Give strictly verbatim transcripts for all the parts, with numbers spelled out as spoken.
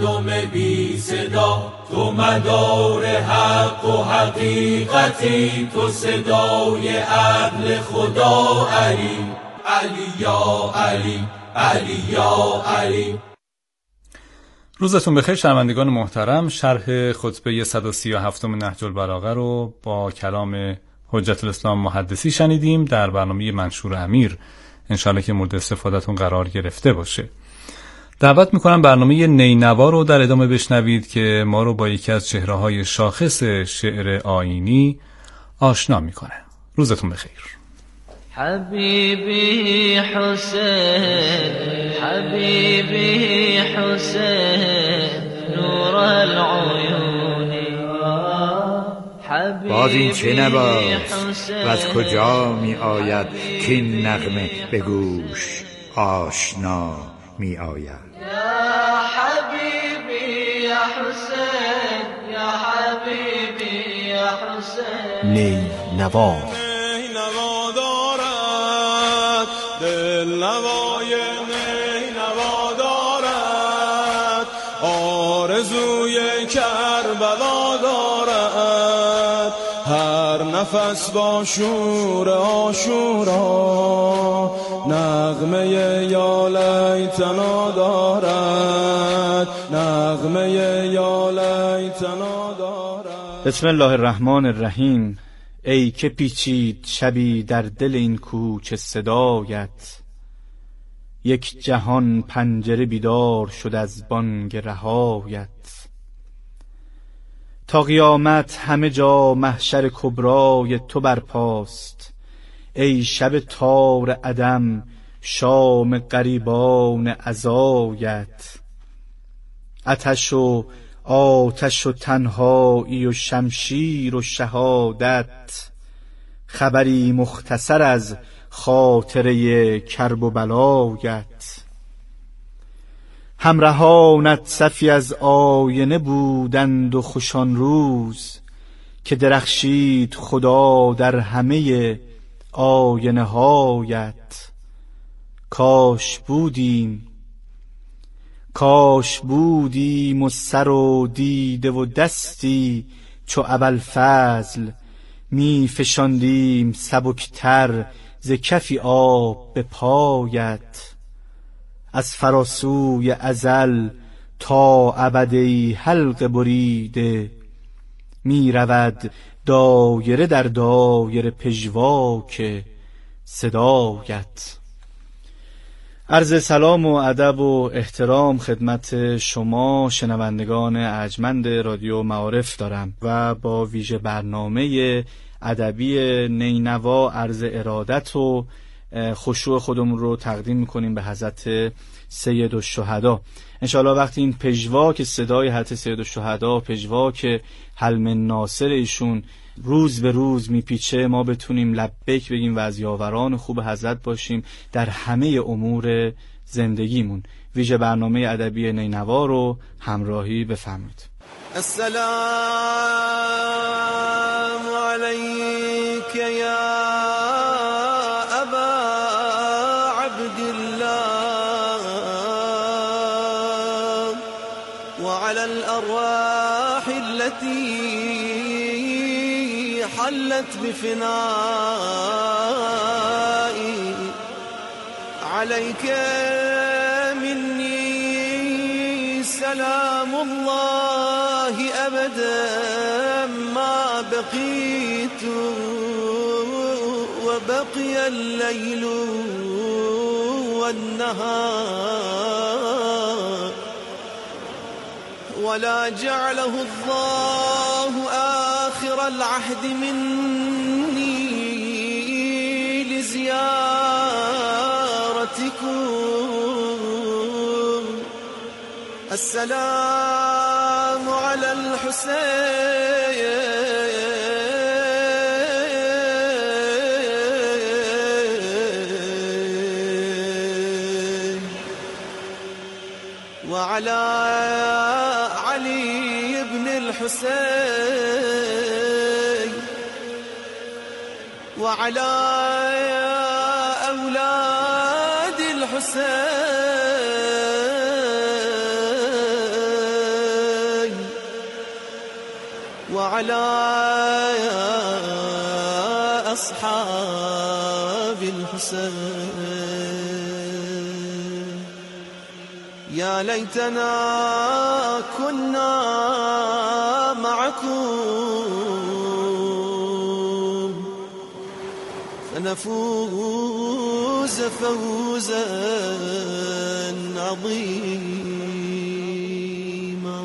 مردم بی صدا، تو مدار حق و حقیقتی، تو صدای عدل خدا علی. علی یا علی، علی یا علی. روزتون بخیر شنوندگان محترم. شرح خطبه صد و سی و هفتم نهج البلاغه رو با کلام حجت الاسلام محدثی شنیدیم در برنامه منشور امیر. انشالله که مورد استفادهتون قرار گرفته باشه. دعوت میکنم برنامه نینوا رو در ادامه بشنوید که ما رو با یکی از چهره‌های شاخص شعر آیینی آشنا میکنه. روزتون بخیر. حبیبی حسین، حبیبی حسین، نور العیون. باز این چه نواست و از کجا می آید که این نغمه به گوش آشنا می آید؟ یا حبیبی یا حسین، یا حبیبی یا حسین. نی نوا دل نوای نی نوا دارد، آرزوی کربلا دارد، هر نفس با شور عاشورا نغمه یا لیتنا دارد، نغمه یا لیتنا دارد. بسم الله الرحمن الرحیم. ای که پیچید شبی در دل این کوچه صدایت، یک جهان پنجره بیدار شد از بانگ رهایت. تا قیامت همه جا محشر کبرای تو برپاست، ای شب تار عدم شام غریبان عزایت. آتش و آتش و تنهایی و شمشیر و شهادت، خبری مختصر از خاطره کرب و بلایت. همراهانت صفی از آینه بودند و خوشان روز، که درخشید خدا در همه آینه هایت. کاش بودیم کاش بودیم و سر و دیده و دستی چو ابوالفضل، می فشاندیم سبکتر ز کفی آب به پایت. از فراسوی ازل تا ابد ای حلقه بریده، می رود دایره در دایره پژواک صدایت. عرض سلام و ادب و احترام خدمت شما شنوندگان ارجمند رادیو معارف دارم و با ویژه برنامه ادبی نینوا عرض ارادت و خشوع خودمون رو تقدیم میکنیم به حضرت سید الشهدا. انشاءالله وقتی این پژواک صدای حضرت سید الشهدا، پژواک حلم ناصر ایشون روز به روز میپیچه، ما بتونیم لبیک بگیم و از یاوران خوب حضرت باشیم در همه امور زندگیمون. ویژه برنامه ادبی نینوا رو همراهی بفرمایید. السلام علیک یا ابا عبدالله وعلى الأرواح التي حلت بفنائي، عليك مني سلام الله أبدا ما بقيت وبقي الليل والنهار، ولا جعله الله آخر العهد مني لزيارتكم. السلام على الحسين وعلى علي بن الحسين وعلى أولاد الحسين وعلى أصحاب الحسين يا ليتنا كنا معكم فنفوز فوزا عظيما.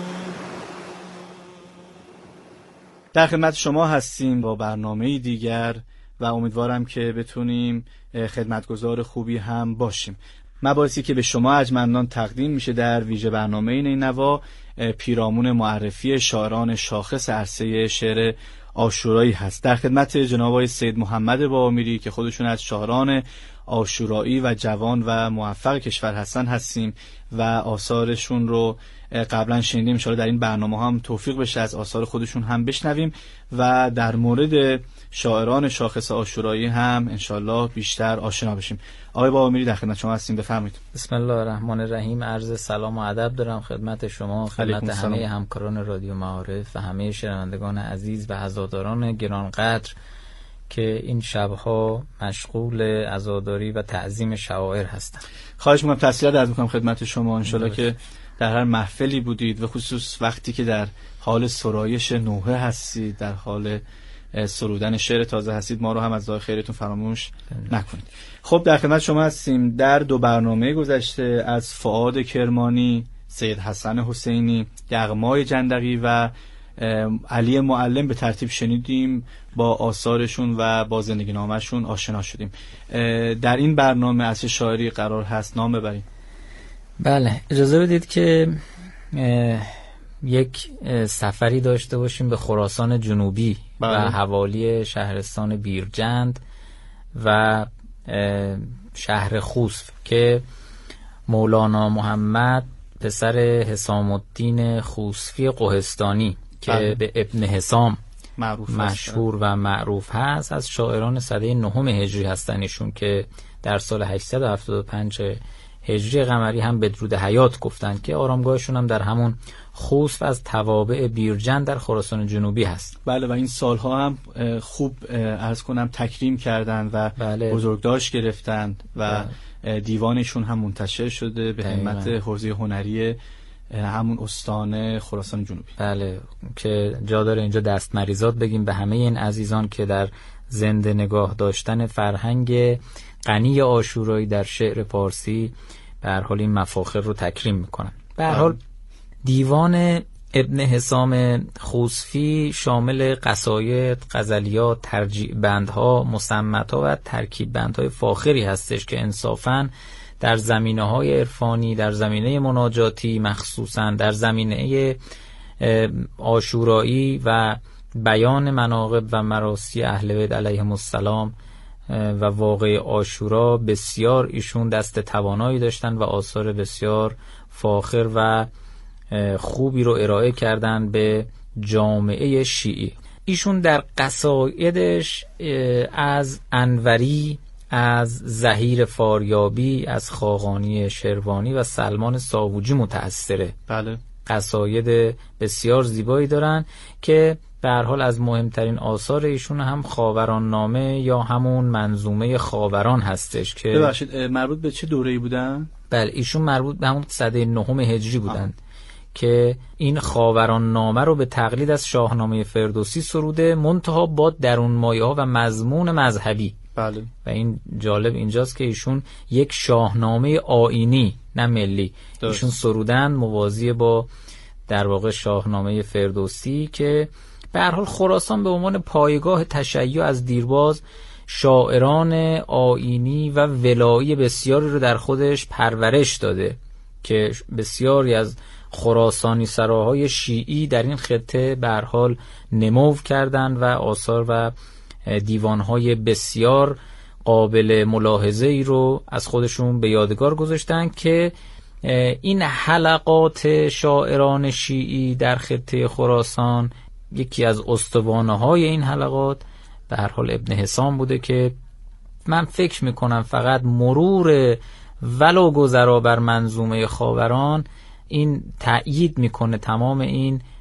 در خدمت شما هستیم با برنامه دیگر و امیدوارم که بتونیم خدمتگزار خوبی هم باشیم. مباحثی که به شما ارجمندان تقدیم میشه در ویژه برنامه این نوا پیرامون معرفی شاعران شاخص عرصه شعر عاشورایی هست. در خدمت جناب آقای سید محمد بابامیری که خودشون از شاعران عاشورایی و جوان و موفق کشور هستن هستیم و آثارشون رو قبلا شنیدیم. ان شاءالله در این برنامه هم توفیق بشه از آثار خودشون هم بشنویم و در مورد شاعران شاخص عاشورایی هم ان شاءالله بیشتر آشنا بشیم. آقای بابامیری در خدمت شما هستیم، بفرمایید. بسم الله الرحمن الرحیم. عرض سلام و ادب دارم خدمت شما، خدمت همه همکاران رادیو معارف و همه شنوندگان عزیز و عزاداران گرانقدر که این شبها مشغول عزاداری و تعظیم شعائر هستند. خواهش می‌کنم تسلیت عرض می‌کنم خدمت شما. ان شاءالله که در هر محفلی بودید و خصوص وقتی که در حال سرایش نوحه هستید، در حال سرودن شعر تازه هستید، ما رو هم از دعای خیرتون فراموش نکنید. خب در خدمت شما هستیم. در دو برنامه گذشته از فؤاد کرمانی، سید حسن حسینی، یغمای جندقی و علی معلم به ترتیب شنیدیم، با آثارشون و با زندگی نامه‌شون آشنا شدیم. در این برنامه از شاعری قرار هست نام ببریم. بله، اجازه بدید که یک سفری داشته باشیم به خراسان جنوبی بله. و حوالی شهرستان بیرجند و شهر خوست که مولانا محمد پسر حسام الدین خوسفی قهستانی که بله. به ابن حسام معروف مشهور هست و معروف هست، از شاعران سده نهم هجری هستن ایشون که در سال هشتصد و هفتاد و پنج هجری قمری هم بدرود حیات گفتن که آرامگاهشون هم در همون خوست از توابع بیرجند در خراسان جنوبی هست. بله و این سالها هم خوب عرض کنم تکریم کردن و بله. بزرگداشت گرفتن و بله. دیوانشون هم منتشر شده به همت حوزه هنری همون استان خراسان جنوبی. بله که جا داره اینجا دست مریزات بگیم به همه این عزیزان که در زنده نگاه داشتن فرهنگ غنی عاشورایی در شعر پارسی به هر حال این مفاخر رو تکریم میکنن. به هر حال دیوان ابن حسام خوسفی شامل قصاید، غزلیات، ترجیع بندها، مصمت‌ها و ترکیب بندهای فاخری هستش که انصافاً در زمینه‌های عرفانی، در زمینه مناجاتی مخصوصاً در زمینه عاشورایی و بیان مناقب و مراسی اهل بیت علیهم السلام و واقع عاشورا بسیار ایشون دست توانایی داشتن و آثار بسیار فاخر و خوبی رو ارائه کردن به جامعه شیعی. ایشون در قصایدش از انوری، از زهیر فاریابی، از خاقانی شروانی و سلمان ساووجی متأثره. بله. قصاید بسیار زیبایی دارن که به هر حال از مهمترین آثار ایشون هم خاوران نامه یا همون منظومه خاوران هستش که ببخشید مربوط به چه دوره‌ای بودن؟ بله ایشون مربوط به همون سده نهم هجری بودن آه. که این خاوران نامه رو به تقلید از شاهنامه فردوسی سروده، منتها با درون مایه‌ها و مضمون مذهبی. بله. و این جالب اینجاست که ایشون یک شاهنامه آیینی نه ملی درست. ایشون سرودن موازی با در واقع شاهنامه فردوسی که به هر حال خراسان به عنوان پایگاه تشیع از دیرباز شاعران آیینی و ولایی بسیاری رو در خودش پرورش داده که بسیاری از خراسانی سراهای شیعی در این خطه به هر حال نمو کردند و آثار و دیوانهای بسیار قابل ملاحظه ای رو از خودشون به یادگار گذاشتن که این حلقات شاعران شیعی در خطه خراسان یکی از استوانه های این حلقات به هر حال ابن حسام بوده که من فکر میکنم فقط مرور ولو گذرا بر منظومه خاوران این تأیید میکنه تمام این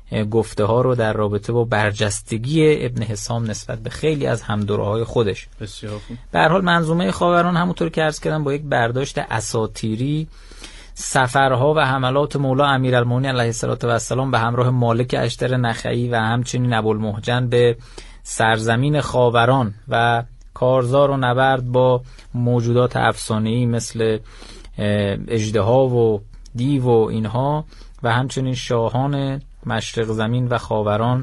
گفته ها رو در رابطه با برجستگی ابن حسام نسبت به خیلی از همدورهای خودش. بسیار خوب. به هر حال منظومه خاوران همونطور که عرض کردم با یک برداشت اساطیری سفرها و حملات مولا امیرالمومنین علیه السلام به همراه مالک اشتر نخعی و همچنین ابوالمهجن به سرزمین خاوران و کارزار و نبرد با موجودات افسانه‌ای مثل اژدها و دیو و اینها و همچنین شاهان مشرق زمین و خاوران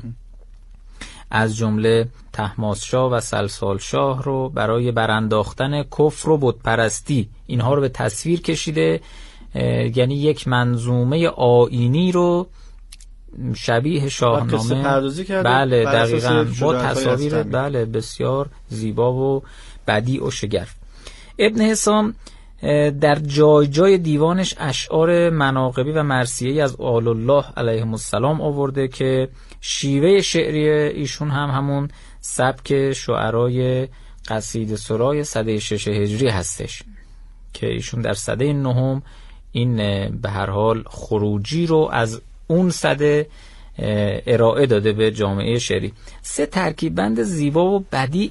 از جمله طهماسپشاه و سلسال شاه رو برای برانداختن کفر و بت پرستی اینها رو به تصویر کشیده، یعنی یک منظومه آیینی رو شبیه شاهنامه پردازی کرده. بله دقیقاً با تصاویر بله بسیار زیبا و بدیع و شگرف. ابن حسام در جای جای دیوانش اشعار مناقبی و مرثیه‌ای از آل الله علیهم السلام آورده که شیوه شعری ایشون هم همون سبک شعرای قصیده سرای سده شش هجری هستش که ایشون در سده نهم این به هر حال خروجی رو از اون سده ارائه داده به جامعه شعری. سه ترکیب بند زیبا و بدیع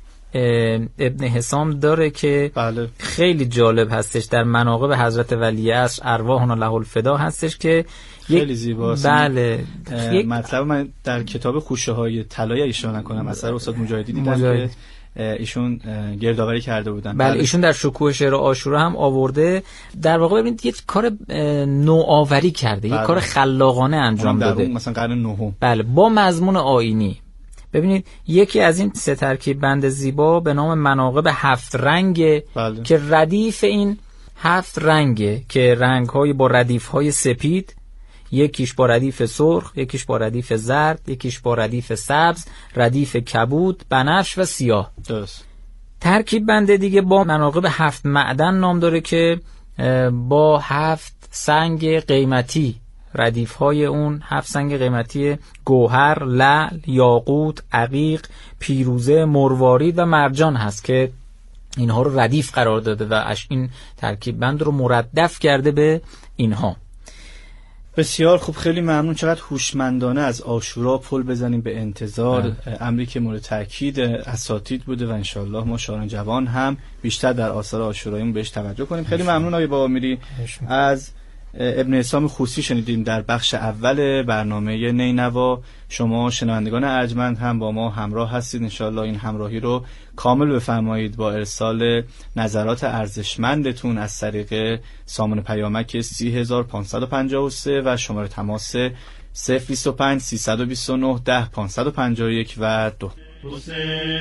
ابن حسام داره که بله. خیلی جالب هستش. در مناقب حضرت ولی عصر ارواحنا له الفدا هستش که خیلی زیباست. بله یک... مطلب من در کتاب خوشه های طلایی اشاره کنم اثر استاد مجاهدی دیدم مجاهد. که ایشون گردآوری کرده بودن. بله ایشون در شکوه شعر عاشورا هم آورده. در واقع ببینید یک کار نوآوری کرده، بله. یک کار خلاقانه انجام در داده. اون مثلا قرن نهم. بله با مضمون آیینی. ببینید یکی از این سه ترکیب بند زیبا به نام مناقب هفت رنگ، بله. که ردیف این هفت رنگه که رنگ‌های با ردیف‌های سپید، یکیش با ردیف سرخ، یکیش با ردیف زرد، یکیش با ردیف سبز، ردیف کبود، بنفش و سیاه. درست. ترکیب بند دیگه با مناقب هفت معدن نام داره که با هفت سنگ قیمتی، ردیف‌های اون هفت سنگ قیمتی گوهر، لعل، یاقوت، عقیق، پیروزه، مروارید و مرجان هست که اینها رو ردیف قرار داده و اش این ترکیب بند رو مردف کرده به اینها. بسیار خوب، خیلی ممنون. چقدر هوشمندانه از عاشورا پل بزنیم به انتظار، امری که مورد تاکید اساتید بوده و انشالله ما شاعران جوان هم بیشتر در آثار عاشوراییمون بهش توجه کنیم. خیلی ممنون آقای بابامیری. از ابن حسام خوسی شنیدیم در بخش اول برنامه نینوا. شما شنوندگان ارجمند هم با ما همراه هستید، انشالله این همراهی رو کامل بفرمایید با ارسال نظرات ارزشمندتون از طریق سامان پیامک سی هزار و پانصد و پنجاه و سه و شماره تماس صفر بیست و پنج سیصد و بیست و نه ده پانصد و پنجاه و یک و دو. حسین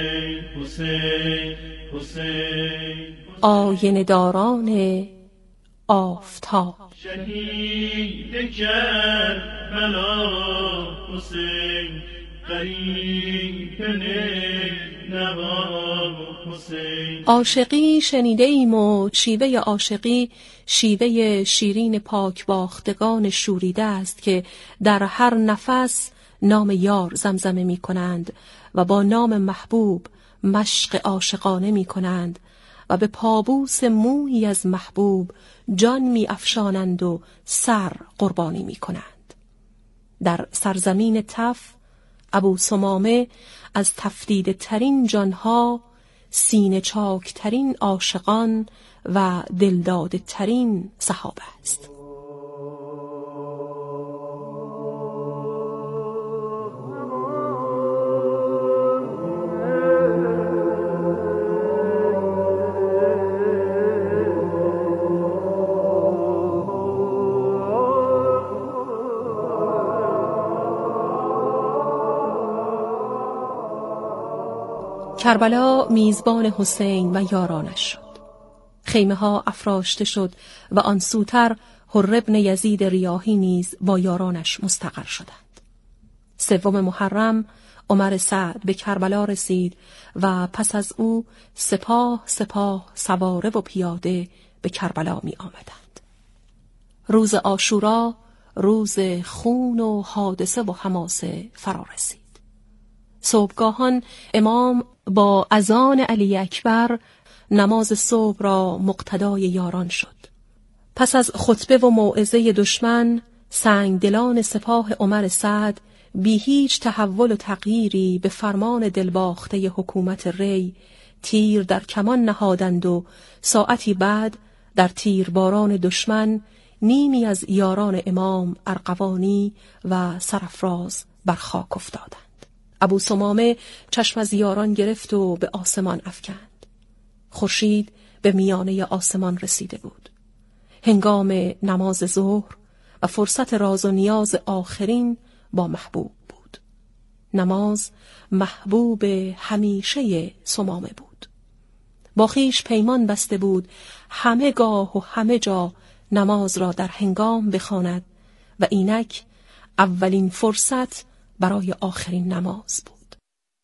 حسین حسین آینه داران آفتاب، شهید کربلا حسین، غریب نوا حسین. عاشقی شنیده ایم و شیوه عاشقی شیوه شیرین پاک باختگان شوریده است که در هر نفس نام یار زمزمه می کنند و با نام محبوب مشق عاشقانه می کنند و به پابوس مویی از محبوب جان می افشانند و سر قربانی می کنند. در سرزمین تف ابو سمامه از تفدیده ترین جانها، سینه چاک ترین عاشقان و دلداده ترین صحابه است. کربلا میزبان حسین و یارانش شد. خیمه ها افراشته شد و آن سوتر حر ابن یزید ریاحی نیز با یارانش مستقر شدند. سوم محرم عمر سعد به کربلا رسید و پس از او سپاه سپاه سواره و پیاده به کربلا می آمدند. روز عاشورا روز خون و حادثه و حماسه فرا رسید. صبحگاهان امام با اذان علی اکبر نماز صبح را مقتدای یاران شد. پس از خطبه و موعظه دشمن سنگدلان سپاه عمر سعد بی هیچ تحول و تغییری به فرمان دلباخته حکومت ری تیر در کمان نهادند و ساعتی بعد در تیرباران دشمن نیمی از یاران امام ارغوانی و سرافراز بر خاک افتادند. ابو ثمامه چشم از یاران گرفت و به آسمان افکند. خورشید به میانه آسمان رسیده بود. هنگام نماز ظهر و فرصت راز و نیاز آخرین با محبوب بود. نماز محبوب همیشه ثمامه بود. با خویش پیمان بسته بود همه گاه و همه جا نماز را در هنگام بخواند و اینک اولین فرصت برای آخرین نماز بود.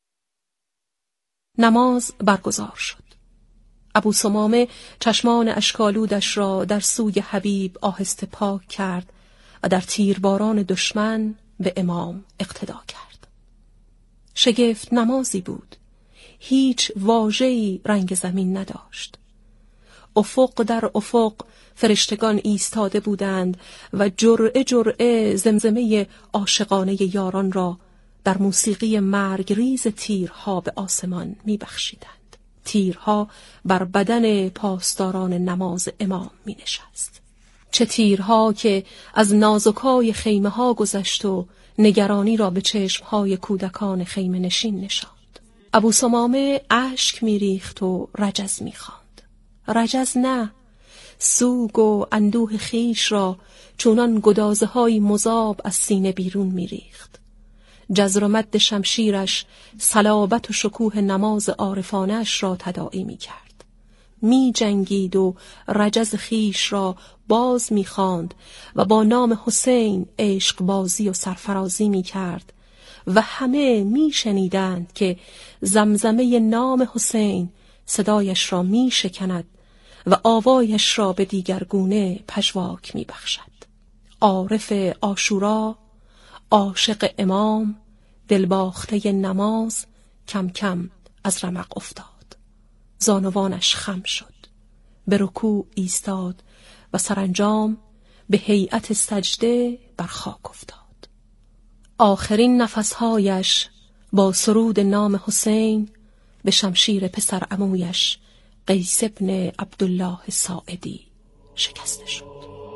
نماز برگزار شد. ابو ثمامه چشمان اشکالودش را در سوی حبیب آهسته پاک کرد و در تیرباران دشمن به امام اقتدا کرد. شگفت نمازی بود. هیچ واژه‌ای رنگ زمین نداشت. افق در افق فرشتگان ایستاده بودند و جرعه جرعه زمزمه عاشقانه یاران را در موسیقی مرگریز تیرها به آسمان می‌بخشیدند. تیرها بر بدن پاسداران نماز امام می‌نشست. چه تیرها که از نازکای خیمه ها گذشت و نگرانی را به چشمهای کودکان خیمه نشین نشاند. ابو ثمامه اشک میریخت و رجز میخواند. رجز نه، سوگ و اندوه خیش را چونان گدازه های مذاب از سینه بیرون میریخت. جزر و مد شمشیرش صلابت و شکوه نماز عارفانش را تداعی میکرد. می جنگید و رجز خیش را باز می خواند و با نام حسین عشق بازی و سرفرازی می کرد و همه می شنیدند که زمزمه نام حسین صدایش را می شکند و آوایش را به دیگرگونه پژواک می بخشد. عارف عاشورا، عاشق امام، دلباخته نماز کم کم از رمق افتاد. زانوانش خم شد، به رکوع ایستاد و سرانجام به هیئت سجده بر خاک افتاد. آخرین نفسهایش با سرود نام حسین به شمشیر پسر عمویش قیس ابن عبدالله ساعدی شکسته شد.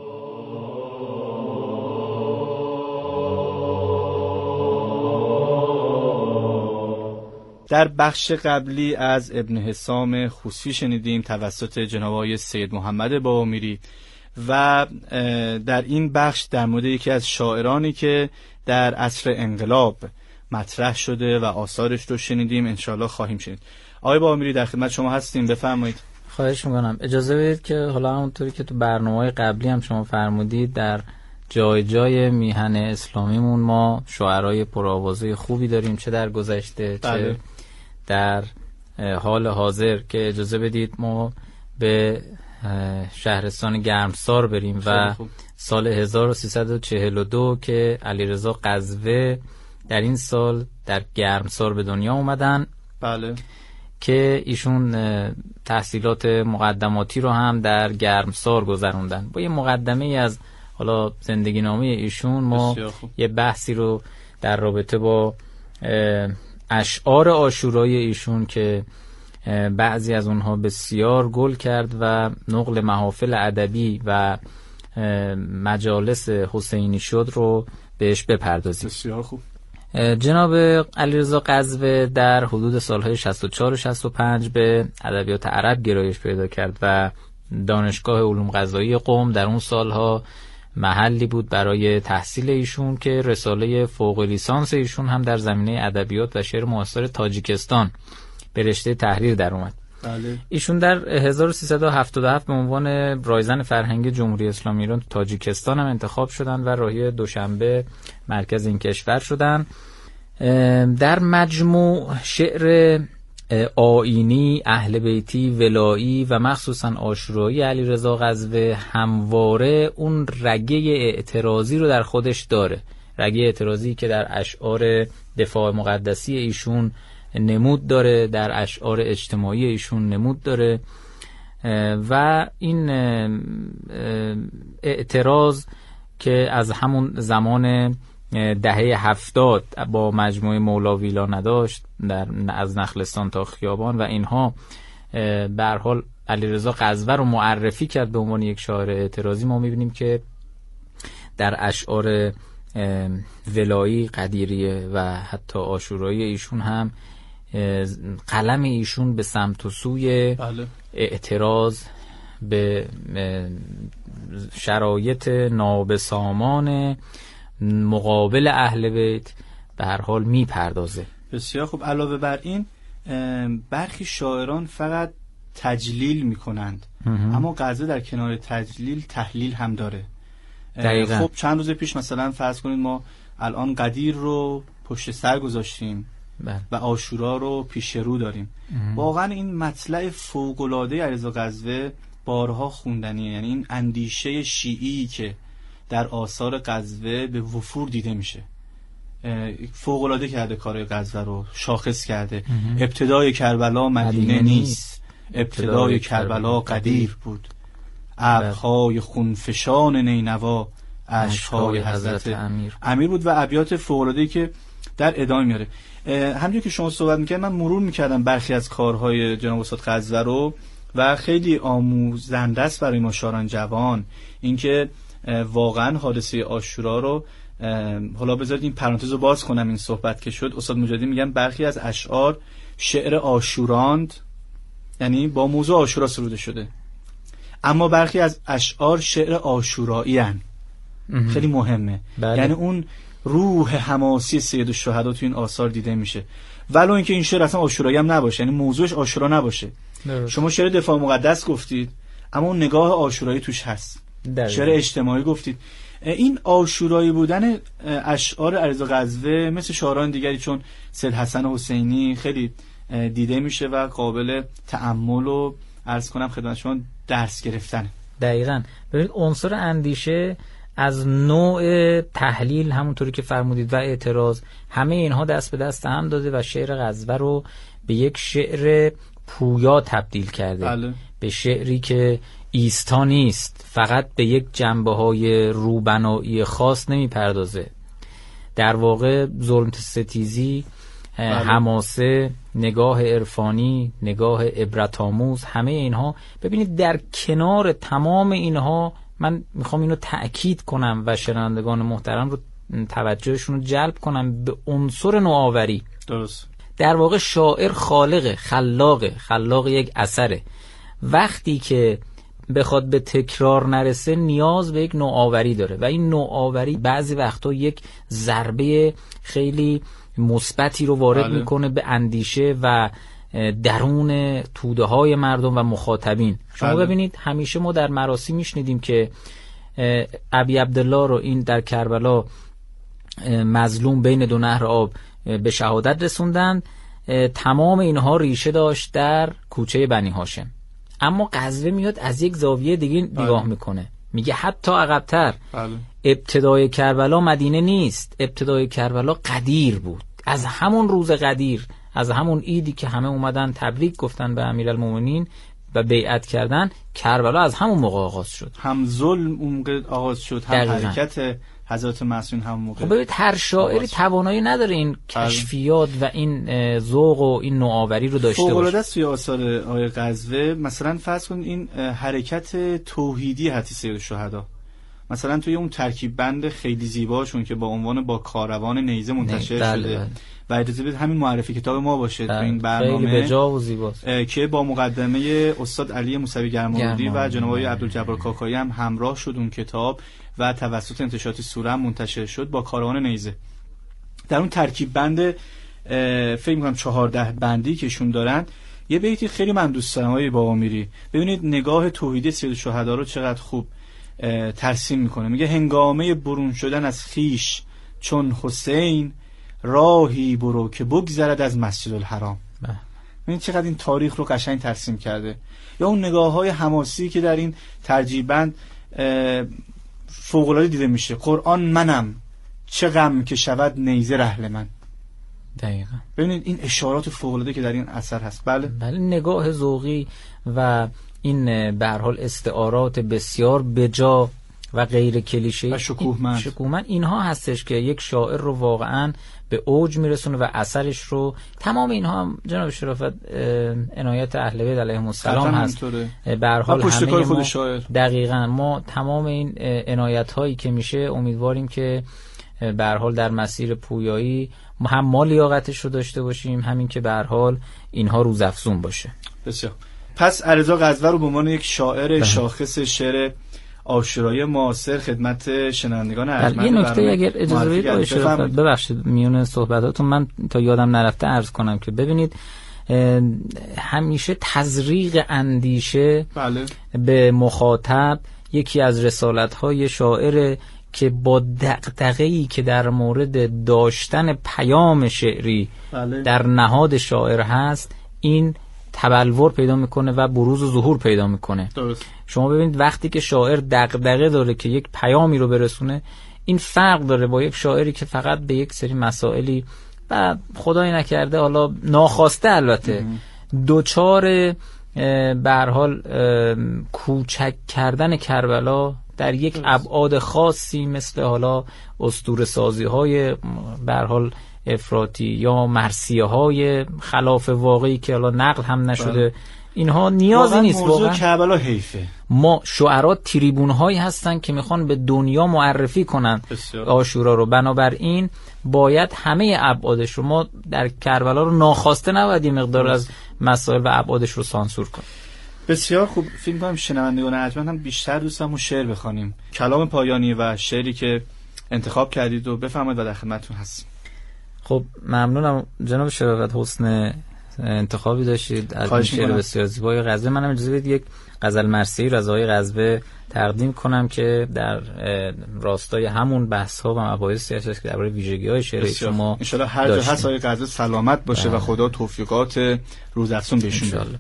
در بخش قبلی از ابن حسام خوصی شنیدیم توسط جناب آقای سید محمد بابامیری و در این بخش در مورد یکی از شاعرانی که در عصر انقلاب مطرح شده و آثارش رو شنیدیم. انشالله خواهیم شنید. آقای بابامیری در خدمت شما هستیم، بفرمایید. خواهش میکنم. اجازه بدید که حالا همونطوری که تو برنامه‌های قبلی هم شما فرمودید در جای جای میهن اسلامیمون ما شاعرای پرآوازه خوبی داریم، چه در گذشته بله. چه در حال حاضر، که اجازه بدید ما به شهرستان گرمسار بریم و سال هزار و سیصد و چهل و دو که علیرضا قزوه در این سال در گرمسار به دنیا اومدن. بله. که ایشون تحصیلات مقدماتی رو هم در گرمسار گذروندن. با یه مقدمه ای از حالا زندگی نامه ایشون ما یه بحثی رو در رابطه با اشعار عاشورای ایشون که بعضی از اونها بسیار گل کرد و نقل محافل ادبی و مجالس حسینی شد رو بهش بپردازیم. بسیار خوب. جناب علیرضا قزوه در حدود سالهای شصت و چهار و شصت و پنج به ادبیات عرب گرایش پیدا کرد و دانشگاه علوم قضایی قم در اون سالها محلی بود برای تحصیل ایشون که رساله فوق لیسانس ایشون هم در زمینه ادبیات و شعر معاصر تاجیکستان به رشته تحریر در اومد. بله. ایشون در هزار و سیصد و هفتاد و هفت به عنوان رایزن فرهنگی جمهوری اسلامی ایران تو تاجیکستان هم انتخاب شدن و راهی دوشنبه مرکز این کشور شدن. در مجموع شعر آیینی، اهل بیتی، ولایی و مخصوصا عاشورایی علیرضا قزوه همواره اون رگه اعتراضی رو در خودش داره. رگه اعتراضی که در اشعار دفاع مقدسی ایشون نمود داره، در اشعار اجتماعی ایشون نمود داره و این اعتراض که از همون زمان دهه هفتاد با مجموعه مولا ویلا نداشت در از نخلستان تا خیابان و اینها به هر حال علیرضا غزوه رو معرفی کرد به عنوان یک شاعر اعتراضی. ما می‌بینیم که در اشعار ولایی، قدیریه و حتی عاشورایی ایشون هم قلم ایشون به سمت و سوی بله. اعتراض به شرایط نابسامان مقابل اهل بیت به هر حال میپردازه. بسیار خوب. علاوه بر این برخی شاعران فقط تجلیل میکنند اما غزه در کنار تجلیل تحلیل هم داره. دقیقا. خب چند روز پیش مثلا فرض کنید ما الان قدیر رو پشت سر گذاشتیم بله. و عاشورا رو پیش رو داریم. واقعا این مطلع فوق‌العاده علیرضا غزوه بارها خوندنیه. یعنی این اندیشه شیعی که در آثار غزوه به وفور دیده میشه. فوق‌العاده کرده کارهای غزوه رو، شاخص کرده. ابتدای کربلا مدینه نیست، ابتدای کربلا قدیر بود. ابرهای خونفشان نینوا اشک‌های حضرت امیر امیر بود و ابیات فوق‌العاده‌ای که در ادامه میاره. همونجوری که شما صحبت می‌کردید من مرور می‌کردم برخی از کارهای جناب استاد غزوه رو و خیلی آموزنده است برای ما شاعران جوان. اینکه واقعا حادثه عاشورا رو، حالا بذارید این پرانتز رو باز کنم، این صحبت که شد استاد مجاهدی میگن برخی از اشعار شعر عاشوراند، یعنی با موضوع عاشورا سروده شده، اما برخی از اشعار شعر عاشورایی هن. خیلی مهمه. بله. یعنی اون روح حماسی سید الشهدا تو این آثار دیده میشه، ولو اینکه این شعر اصلا عاشورایی هم نباشه، یعنی موضوعش عاشورا نباشه. درست. شما شعر دفاع مقدس گفتید اما اون نگاه عاشورایی توش هست. درست. شعر اجتماعی گفتید. این عاشورایی بودن اشعار علیرضا غزوه مثل شاعران دیگری چون سید حسن حسینی خیلی دیده میشه و قابل تأمل و عرض کنم خدمت شما درس گرفتن. دقیقاً. ببینید عنصر اندیشه از نوع تحلیل همونطوری که فرمودید و اعتراض، همه اینها دست به دست هم داده و شعر غزوه رو به یک شعر پویا تبدیل کرده. بله. به شعری که ایستا نیست، فقط به یک جنبه‌های روبنایی خاص نمیپردازه. در واقع ظلم ستیزی، بله. حماسه، نگاه عرفانی، نگاه عبرت‌آموز، همه اینها ببینید در کنار تمام اینها من میخوام اینو تأکید کنم و شنوندگان محترم رو توجهشون رو جلب کنم به عنصر نوآوری. درست. در واقع شاعر خالق، خلاق، خلاق یک اثره. وقتی که بخواد به تکرار نرسه نیاز به یک نوآوری داره و این نوآوری بعضی وقتا یک ضربه خیلی مثبتی رو وارد بله. میکنه به اندیشه و درون توده های مردم و مخاطبین. شما بله. ببینید همیشه ما در مراسم میشنیدیم که ابی عبدالله رو این در کربلا مظلوم بین دو نهر آب به شهادت رسوندند. تمام اینها ریشه داشت در کوچه بنی هاشم، اما غزوه میاد از یک زاویه دیگه نگاه بله. میکنه، میگه حتی عقب‌تر بله. ابتدای کربلا مدینه نیست، ابتدای کربلا قدیر بود. از همون روز قدیر، از همون عیدی که همه اومدن تبریک گفتن به امیرالمومنین و بیعت کردن، کربلا از همون موقع آغاز شد. هم ظلم اون موقع آغاز شد، هم دقیقا. حرکت حضرت معصوم همون موقع. خب ببینید هر شاعری توانایی نداره این کشفیات و این ذوق و این نوآوری رو داشته باشه. فوق‌العاده است توی آثار آقای غزوه. مثلا فرض کن این حرکت توحیدی حتی سید الشهدا، مثلا توی اون ترکیب بند خیلی زیباشون که با عنوان با کاروان نیزه منتشر بله شده بله. و اجازه بدید همین معرفی کتاب ما باشه تو این برنامه، خیلی بجا و زیباست که با مقدمه استاد علی موسوی گرم‌آلودی و جناب آقای عبدالجبار کاکایی هم همراه شد اون کتاب و توسط انتشارات سوره هم منتشر شد با کاروان نیزه. در اون ترکیب بند فکر می‌کنم چهارده بندی که شون دارن، یه بیتی خیلی من دوست دارم آقای بابامیری. ببینید نگاه توحیدی سید الشهدا رو چقدر خوب ترسیم میکنه. میگه هنگامه برون شدن از خیش چون حسین، راهی برو که بگذرد از مسجد الحرام. ببین چقدر این تاریخ رو قشنگ ترسیم کرده. یا اون نگاه های حماسی که در این ترجیبند فوق‌العاده دیده میشه. قرآن منم چه غم که شود نیزه رحل من. دقیقاً. ببینید این اشارات فوق‌العاده که در این اثر هست. بله بله، نگاه ذوقی و این به هر حال استعارات بسیار بجا و غیر کلیشه‌ای و شکوهمند شکوهمند اینها هستش که یک شاعر رو واقعا به اوج میرسونه و اثرش رو. تمام اینها هم جناب شرافت عنایت اهل بیت علیهم السلام هست. به هر حال همه ما دقیقاً ما تمام این عنایت هایی که میشه امیدواریم که به هر حال در مسیر پویایی هم ما لیاقتش رو داشته باشیم، همین که به هر حال اینها روزافزون باشه. بسیار. پس علیرضا غزور رو به عنوان یک شاعر شاخص شعر عاشورایی معاصر خدمت شنوندگان ارجمند. یه نکته اگر اجازه بدید آقای شرافت، ببخشید میون صحبتاتون من تا یادم نرفته عرض کنم که ببینید همیشه تزریق اندیشه بله. به مخاطب یکی از رسالت‌های شاعر که با دغدغه‌ای که در مورد داشتن پیام شعری بله. در نهاد شاعر هست، این تبلور پیدا میکنه و بروز و ظهور پیدا میکنه. درست. شما ببینید وقتی که شاعر دغدغه داره که یک پیامی رو برسونه، این فرق داره با یک شاعری که فقط به یک سری مسائلی و خدای نکرده حالا ناخواسته البته دوچار به هر حال کوچک کردن کربلا در یک ابعاد خاصی مثل حالا اسطوره سازی های به هر حال افراطی یا مرثیه های خلاف واقعی که حالا نقل هم نشده بله. اینها نیازی نیست. موضوع کربلا حیفه. ما شعرا تریبون هایی هستن که میخوان به دنیا معرفی کنن عاشورا رو، بنابراین باید همه ابعادش رو، ما در کربلا رو ناخواسته نباید این مقدار از مسائل و ابعادش رو سانسور کنیم. بسیار خوب. فیلم کنم شنوندگان ارجمند هم بیشتر دوستمون شعر بخوانیم. کلام پایانی و شعری که انتخاب کردید و بفرمایید و در خدمتتون هستیم. خب ممنونم جناب شرافت، حسن انتخابی داشتید از این شعر بسیار زیبای غزه. منم اجازه بدید یک غزل مرثیه از آقای غزه تقدیم کنم که در راستای همون بحث ها و مباحثی هست که درباره ویژگی‌های شعر شما ان شاء الله هر جا هست آقای غزه سلامت باشه و خدا توفیقات روزافزون بهشون بده.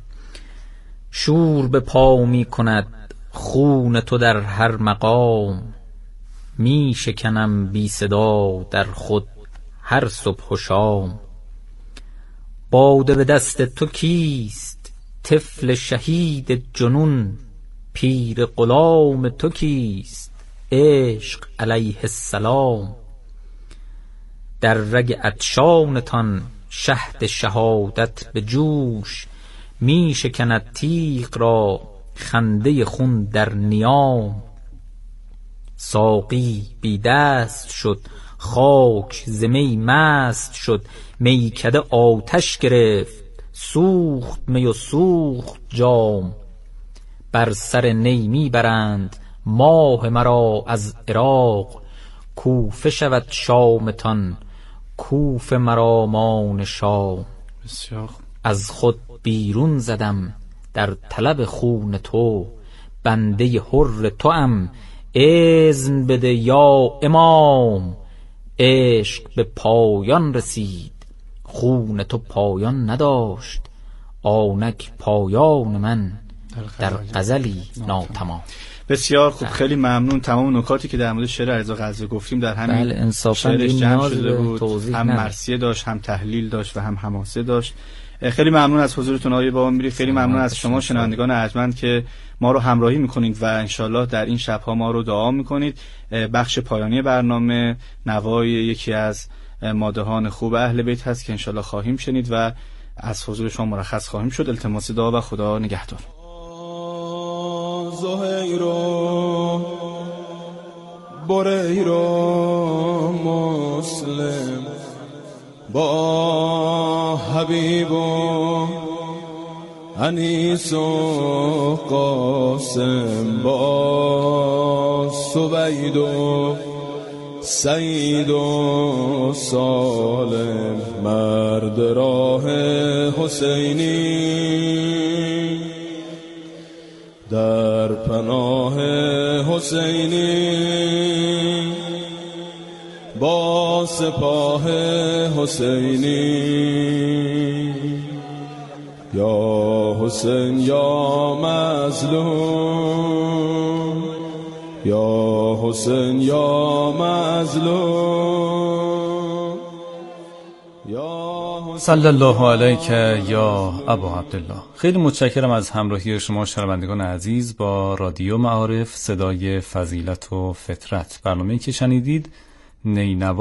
شور به پا می کند خون تو در هر مقام، می شکنم بی صدا در خود هر صبح و شام. باده به دست تو کیست طفل شهید جنون، پیر غلام تو کیست عشق علیه السلام. در رگ عطشانتان شهد شهادت به جوش، می شکند تیغ را خنده خون در نیام. ساقی بی دست شد خاک ز می مست شد، میکده آتش گرفت سوخت می و سوخت جام. بر سر نی می برند ماه مرا از عراق، کوفه شود شامتان کوفه مرا مان شام. از خود بیرون زدم در طلب خون تو، بنده حر تو ام اذن بده یا امام. عشق به پایان رسید خون تو پایان نداشت، آنک پایان من در غزلی ناتمام. بسیار خوب، خیلی ممنون. تمام نکاتی که در مورد شعر علیرضا غزه گفتیم در همین بله انصافا شعرش جمع شده بود. هم مرثیه داشت، هم تحلیل داشت و هم حماسه داشت. خیلی ممنون از حضورتون آقای بابامیری. خیلی ممنون از شما شنوندگان ارجمند که ما رو همراهی میکنید و انشالله در این شبها ما رو دعا میکنید. بخش پایانی برنامه نوای یکی از مادهان خوب اهل بیت هست که انشالله خواهیم شنید و از حضور شما مرخص خواهیم شد. التماس دعا و خدا نگهدار. زهیرو بریرو مسلم با حبیب و انیس و قاسم، با سوید و سعید و سالم، مرد راه حسینی در پناه حسینی، با سپاه حسینی. یا حسین یا مظلوم، یا حسین یا مظلوم، یا صلی الله علیک یا ابا عبدالله. خیلی متشکرم از همراهی شما شنوندگان عزیز با رادیو معارف، صدای فضیلت و فطرت. برنامه‌ای که شنیدید نینوا